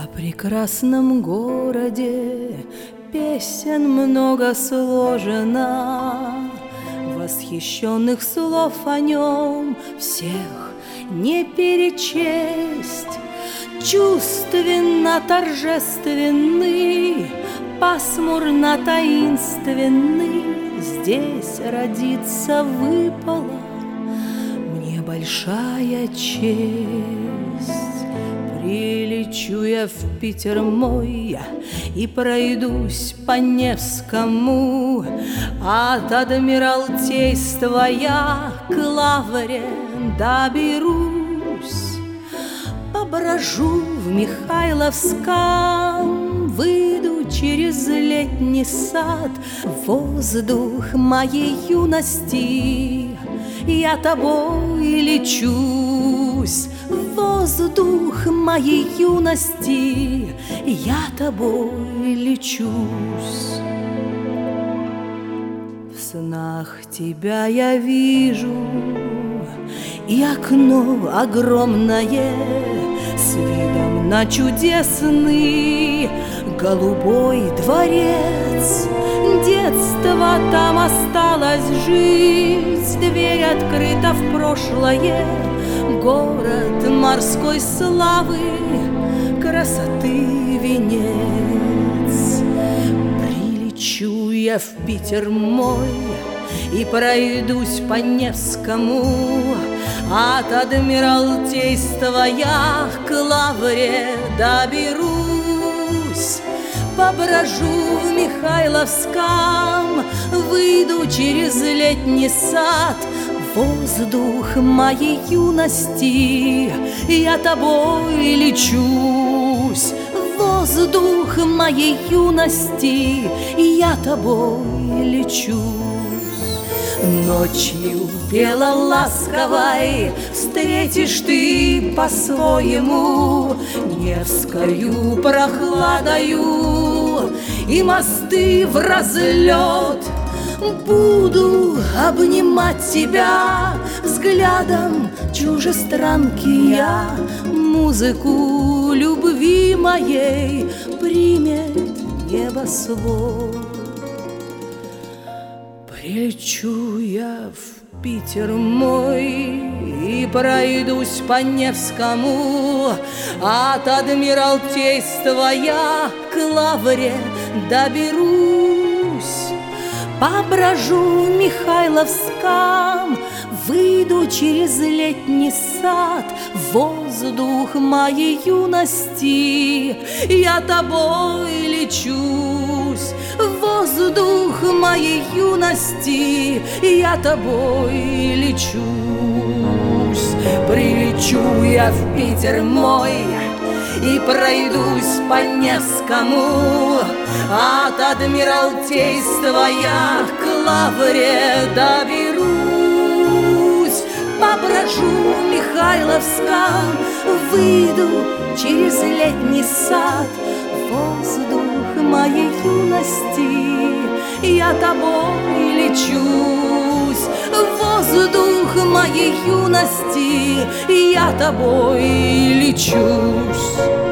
О прекрасном городе песен много сложено, восхищенных слов о нем всех не перечесть. Чувственно торжественный, пасмурно таинственный, здесь родиться выпало мне большая честь. Прилечу я в Питер мой и пройдусь по Невскому, от Адмиралтейства я к Лавре доберусь. Поброжу в Михайловском, выйду через летний сад, воздух моей юности, я тобой лечусь. Воздух моей юности, я тобой лечусь. В снах тебя я вижу, и окно огромное с видом на чудесный голубой дворец. Детство там осталось жить, дверь открыта в прошлое. Город морской славы, красоты венец. Прилечу я в Питер мой и пройдусь по Невскому, от Адмиралтейства я к Лавре доберусь. Поброжу в Михайловском, выйду через летний сад, воздух моей юности, я тобой лечусь. Воздух моей юности, я тобой лечусь. Ночью пела ласковой, встретишь ты по-своему Невскою прохладою и мосты в разлет. Буду обнимать тебя взглядом чужестранки я, музыку любви моей примет небосвод. Прилечу я в Питер мой и пройдусь по Невскому, от Адмиралтейства я к Лавре доберусь. Поброжу в Михайловском, выйду через летний сад, воздух моей юности, я тобой лечусь. Воздух моей юности, я тобой лечусь. Прилечу я в Питер мой и пройдусь по Невскому, от Адмиралтейства я к Лавре доберусь. Поброжу в Михайловском, выйду через летний сад, воздух моей юности, я тобой лечусь. Воздух моей юности, я тобой лечусь.